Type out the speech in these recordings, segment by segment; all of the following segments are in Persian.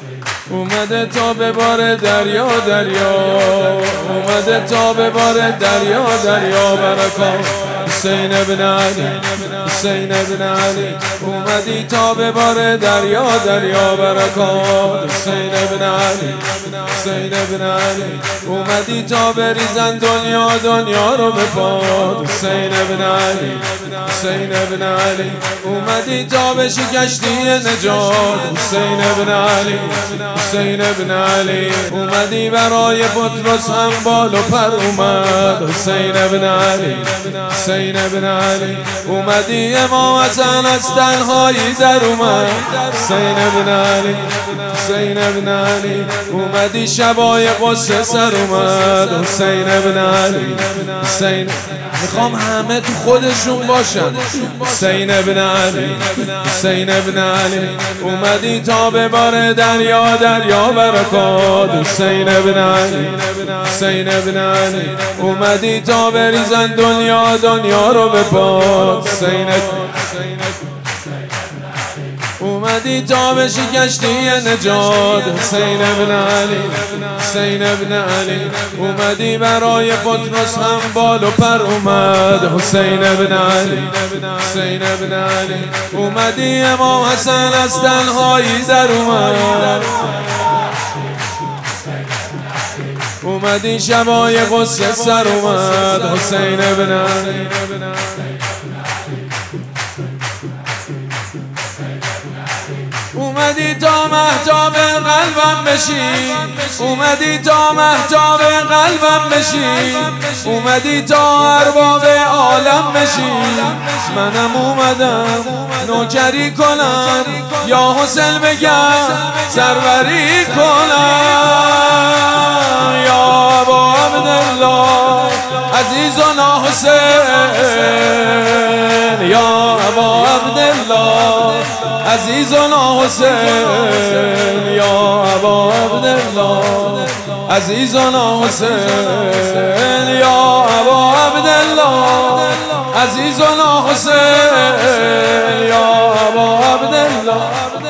اومده تا به بار دریا دریا، اومده تا به بار دریا دریا برکات حسین ابن علی، حسین ابن علی. اومدی تا به بار دریا دریا برکات حسین ابن علی، حسین ابن علی. اومدی تا بریزن دنیا دنیا رو به پاد حسین ابن علی، حسین ابن علی. اومدی تا بشی کشتی نجات حسین ابن علی، حسین ابن علی. اومدی برای پطرس هم بال و پر اومد حسین ابن علی، حسین ابن علی. اومدی امام حسن از تنهایی در اومد حسین ابن علی، حسین ابن علی. اومدی شبای قصه سر اومد حسین ابن علی، حسین. میخوام همه تو خودشون باشن حسین ابن علی، حسین ابن علی. اومدی تا به بار دریا دریا برکات حسین ابن علی، حسین ابن علی. اومدی تا بریزن دنیا دنیا رو به پاد حسین. اومدی تا بشی کشتی نجات حسین ابن علی، حسین ابن علی. اومدی برای پطرس هم بال و پر اومد حسین ابن علی، حسین ابن علی. اومدی امام حسن از تنهایی در اومد، اومدی شبای قصه سر اومد حسین ابن علی. اومدی تا مهتاب قلبم بشی، اومدی تا مهتاب قلبم بشی، اومدی تا ارباب عالم بشی. منم اومدم نوکری کنم یا حسین بگم سروری کنم. یا ابا عبدالله عزیزنا حسین، یا ابا عبدالله عزیزنا حسین، یا ابا عبدالله عزیزنا حسین، یا ابا عبدالله عزیزنا حسین، یا ابا عبدالله.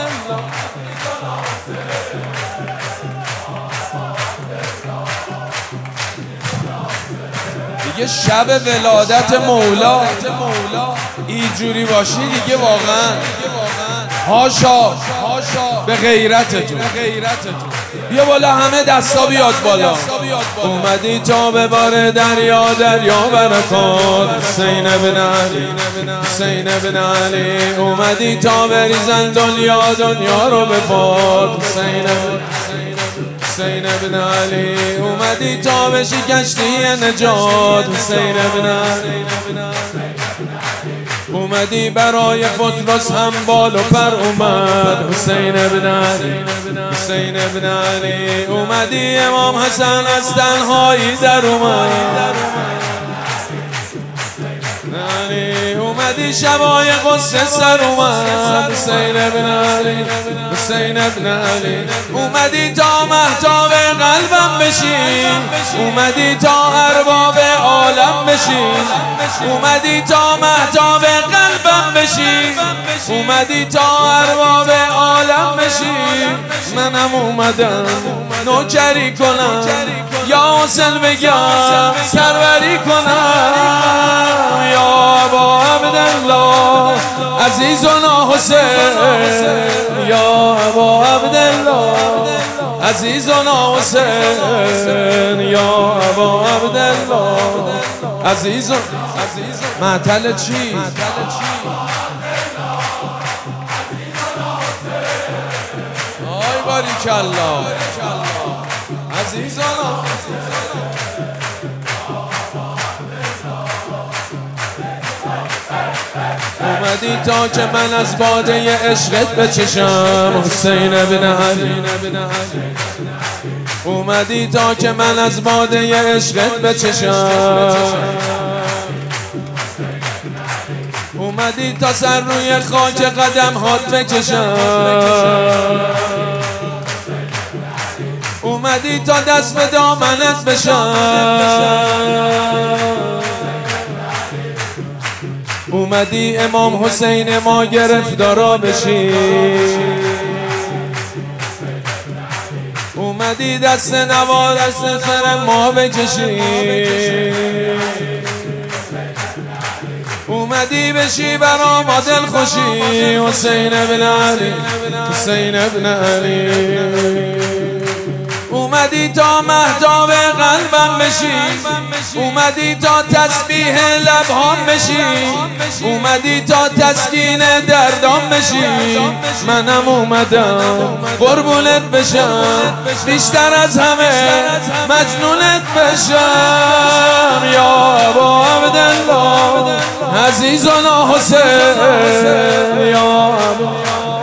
دیگه شب ولادت مولا اینجوری باشی دیگه واقعا هاشا به غیرتتون. بیا بالا همه دستا بیاد بالا. اومدی تا به بار دریا دریا برکات حسین ابن علی، حسین ابن علی. اومدی تا بریزن دنیا دنیا رو به پاد حسین حسین ابن علی. اومدی تا بشی کشتی نجات حسین ابن علی. اومدی برای پطرس هم بال و پر اومد حسین ابن علی، حسین ابن علی. اومدی امام حسن از تنهایی در اومد، اومدی شبای قصه سر اومد حسین ابن علی، حسین ابن علی. اومدی تا مهتاب قلبم بشی، اومدی تا ارباب عالم بشی، اومدی تا مهتاب قلبم بشی، اومدی تا ارباب عالم بشی. منم اومدم نوکری کنم یا حسین بگم سروری کنم. یا ابا عبدالله عزیزنا حسین، یا ابا عبدالله عزیزنا حسین، یا ابا عبدالله عزیزنا. معطل چی؟ آی باریکالله عزیزنا. اومدی تا که من از باده عشقت بچشم حسین ابن علی، اومدی تا که من از باده عشقت بچشم، اومدی تا سر روی خاک قدم هات بکشم، اومدی تا دست به دامنت بشم، اومدی امام حسین ما گرفتارا بشی، اومدی دست نوا دست سر ما بکشی، اومدی بشی برا ما دل خوشی. حسین ابن علی، حسین ابن علی، اومدی تا مهتاب قلبم بشی، اومدی تا تسبیح لبهام بشی، اومدی تا تسکین دردام بشی. منم اومدم قربونت بشم، بیشتر از همه مجنونت بشم. یا ابا عبدالله عزیزنا حسین، یا ابا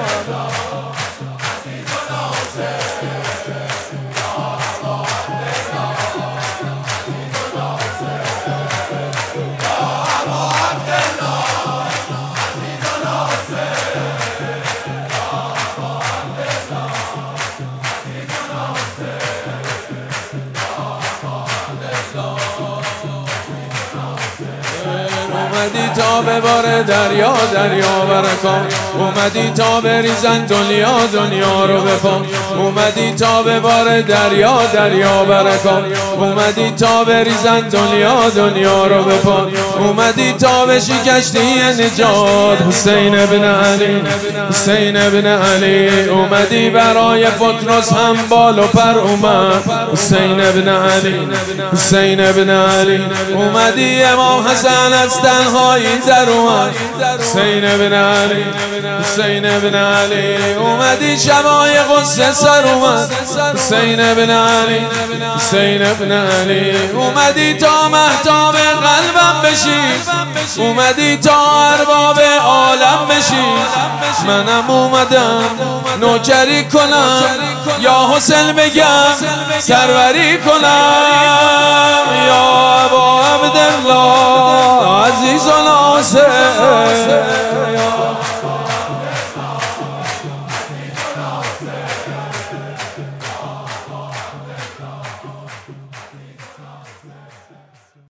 اومدی تا بباره دریا دریا برکن، اومدی تا بریزن دنیا دنیا رو بپا، اومدی تا بباره دریا دریا برکن، اومدی تا بریزن دنیا دنیا رو بپا، اومدی تا بشی کشتی نجات. حسین ابن علی، حسین ابن علی، اومدی برای پطرس هم بال و پر اومد. حسین ابن علی، حسین ابن علی، اومدی امام حسن از تنهایی در اومد. حسین ابن علی، حسین ابن علی، اومدی شبای غصه سر اومد. حسین ابن علی، حسین ابن علی، اومدی تا مهتاب قلبم بشی، اومدی تا ارباب عالم بشی. منم اومدم نوکری کنم، یا حسین بگم سروری کنم.